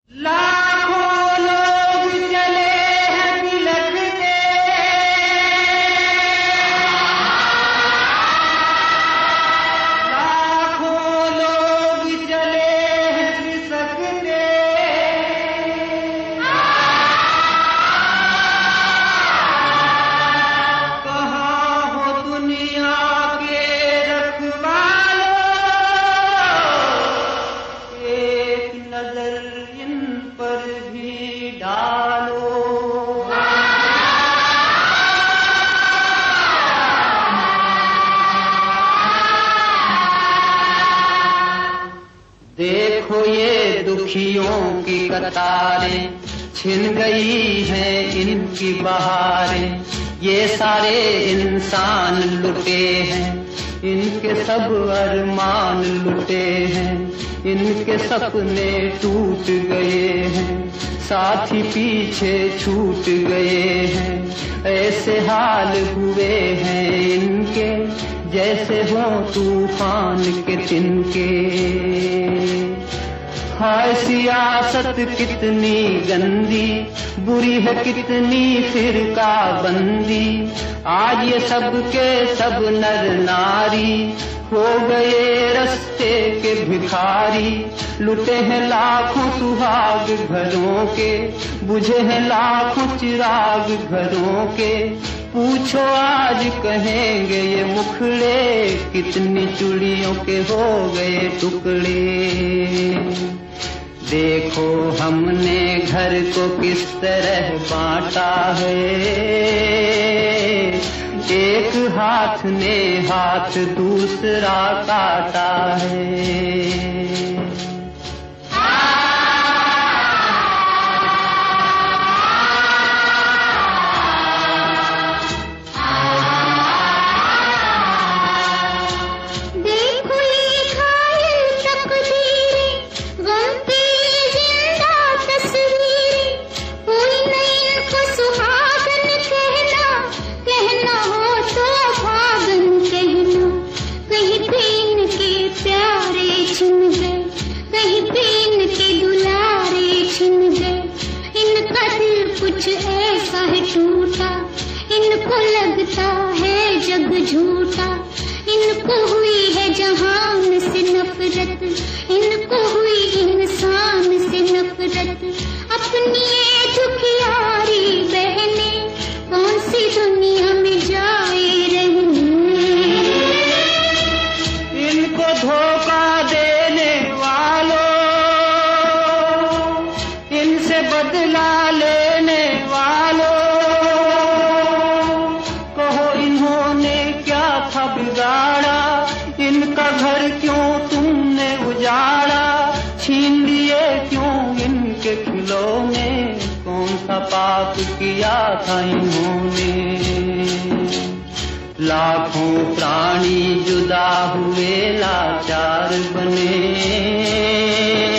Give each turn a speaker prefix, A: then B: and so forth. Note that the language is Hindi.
A: लाखों लोग चले हैं तिलक के, लाखों लोग चले हैं बिसकते, कहाँ हो दुनिया के रखवालों, एक नजर इन पर भी डालो। देखो ये दुखियों की कतारें, छिन गई हैं इनकी बहारें। ये सारे इंसान लुटे हैं, इनके सब अरमान लुटे हैं, इनके सपने टूट गए हैं, साथी पीछे छूट गए हैं। ऐसे हाल हुए हैं इनके, जैसे हो तूफान के तिनके। हाय सियासत कितनी गंदी, बुरी है कितनी फिरका बंदी। आज ये सब के सब नर नारी हो गए रस्ते के भिखारी। लुटे हैं लाखों सुहाग घरों के, बुझे हैं लाखों चिराग घरों के। पूछो आज कहेंगे ये मुखड़े, कितनी चूड़ियों के हो गए टुकड़े। देखो हमने घर को किस तरह बांटा है, एक हाथ ने हाथ दूसरा काटा है।
B: कुछ ऐसा है टूटा, इनको लगता है जग झूठा। इनको हुई है जहान से नफरत, इनको हुई इंसान से नफरत। अपनी ये दुखियारी बहने कौन सी दुनिया में जाए रहने।
A: इनको धोखा देने वालों, इनसे बदला लेने वालों, कहो इन्होंने क्या था बिगाड़ा, इनका घर क्यों तुमने उजाड़ा। छीन लिए क्यों इनके खिलौने, कौन सा पाप किया था इन्होंने। लाखों प्राणी जुदा हुए लाचार बने,